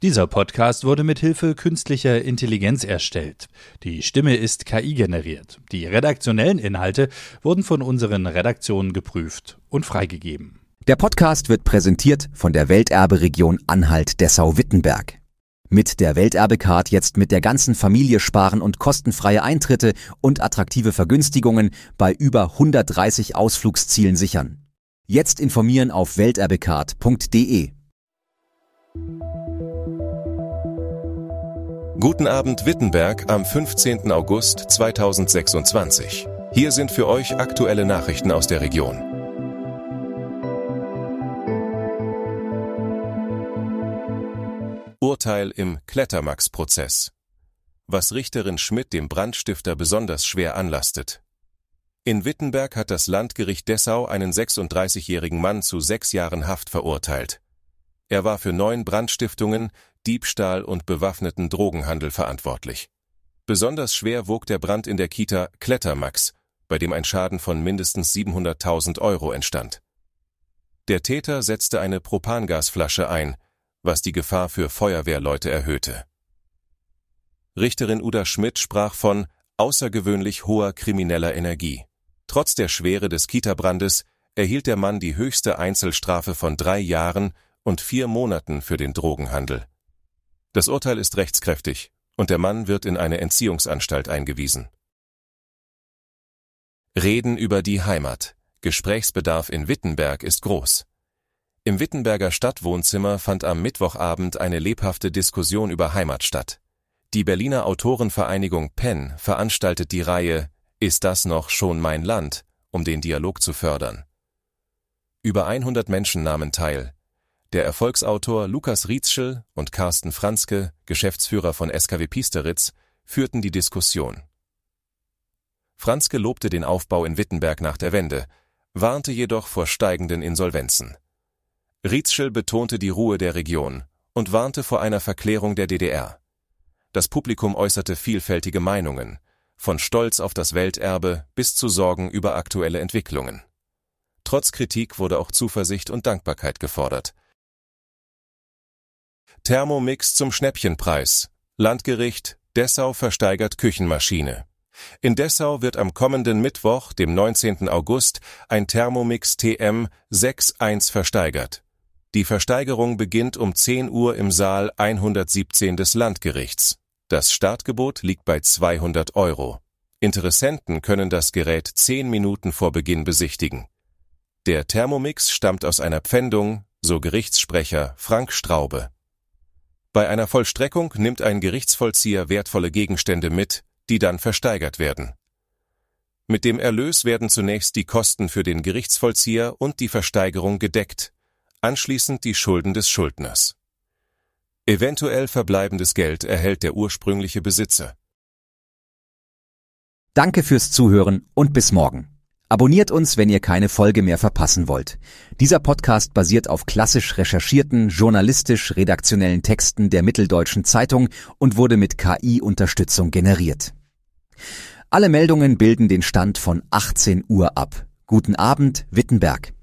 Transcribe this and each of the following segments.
Dieser Podcast wurde mit Hilfe künstlicher Intelligenz erstellt. Die Stimme ist KI-generiert. Die redaktionellen Inhalte wurden von unseren Redaktionen geprüft und freigegeben. Der Podcast wird präsentiert von der Welterberegion Anhalt-Dessau-Wittenberg. Mit der Welterbecard jetzt mit der ganzen Familie sparen und kostenfreie Eintritte und attraktive Vergünstigungen bei über 130 Ausflugszielen sichern. Jetzt informieren auf welterbecard.de. Guten Abend Wittenberg am 15. August 2026. Hier sind für euch aktuelle Nachrichten aus der Region. Urteil im Klettermax-Prozess. Was Richterin Schmidt dem Brandstifter besonders schwer anlastet. In Wittenberg hat das Landgericht Dessau einen 36-jährigen Mann zu 6 Jahren Haft verurteilt. Er war für 9 Brandstiftungen, Diebstahl und bewaffneten Drogenhandel verantwortlich. Besonders schwer wog der Brand in der Kita Klettermax, bei dem ein Schaden von mindestens 700.000 € entstand. Der Täter setzte eine Propangasflasche ein, was die Gefahr für Feuerwehrleute erhöhte. Richterin Uda Schmidt sprach von außergewöhnlich hoher krimineller Energie. Trotz der Schwere des Kita-Brandes erhielt der Mann die höchste Einzelstrafe von 3 Jahren und 4 Monaten für den Drogenhandel. Das Urteil ist rechtskräftig und der Mann wird in eine Entziehungsanstalt eingewiesen. Reden über die Heimat. Gesprächsbedarf in Wittenberg ist groß. Im Wittenberger Stadtwohnzimmer fand am Mittwochabend eine lebhafte Diskussion über Heimat statt. Die Berliner Autorenvereinigung PEN veranstaltet die Reihe »Ist das noch schon mein Land?«, um den Dialog zu fördern. Über 100 Menschen nahmen teil. Der Erfolgsautor Lukas Rietzschel und Carsten Franzke, Geschäftsführer von SKW Piesteritz, führten die Diskussion. Franzke lobte den Aufbau in Wittenberg nach der Wende, warnte jedoch vor steigenden Insolvenzen. Rietzschel betonte die Ruhe der Region und warnte vor einer Verklärung der DDR. Das Publikum äußerte vielfältige Meinungen, von Stolz auf das Welterbe bis zu Sorgen über aktuelle Entwicklungen. Trotz Kritik wurde auch Zuversicht und Dankbarkeit gefordert. Thermomix zum Schnäppchenpreis. Landgericht Dessau versteigert Küchenmaschine. In Dessau wird am kommenden Mittwoch, dem 19. August, ein Thermomix TM 6.1 versteigert. Die Versteigerung beginnt um 10 Uhr im Saal 117 des Landgerichts. Das Startgebot liegt bei 200 €. Interessenten können das Gerät 10 Minuten vor Beginn besichtigen. Der Thermomix stammt aus einer Pfändung, so Gerichtssprecher Frank Straube. Bei einer Vollstreckung nimmt ein Gerichtsvollzieher wertvolle Gegenstände mit, die dann versteigert werden. Mit dem Erlös werden zunächst die Kosten für den Gerichtsvollzieher und die Versteigerung gedeckt, anschließend die Schulden des Schuldners. Eventuell verbleibendes Geld erhält der ursprüngliche Besitzer. Danke fürs Zuhören und bis morgen. Abonniert uns, wenn ihr keine Folge mehr verpassen wollt. Dieser Podcast basiert auf klassisch recherchierten, journalistisch-redaktionellen Texten der Mitteldeutschen Zeitung und wurde mit KI-Unterstützung generiert. Alle Meldungen bilden den Stand von 18 Uhr ab. Guten Abend, Wittenberg.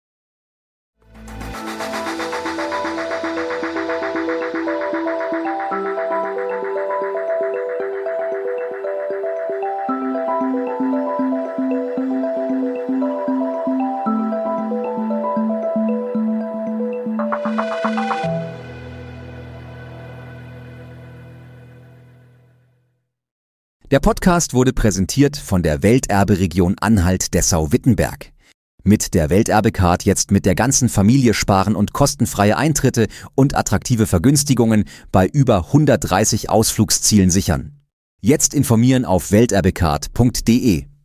Der Podcast wurde präsentiert von der Welterberegion Anhalt-Dessau-Wittenberg. Mit der Welterbecard jetzt mit der ganzen Familie sparen und kostenfreie Eintritte und attraktive Vergünstigungen bei über 130 Ausflugszielen sichern. Jetzt informieren auf welterbecard.de.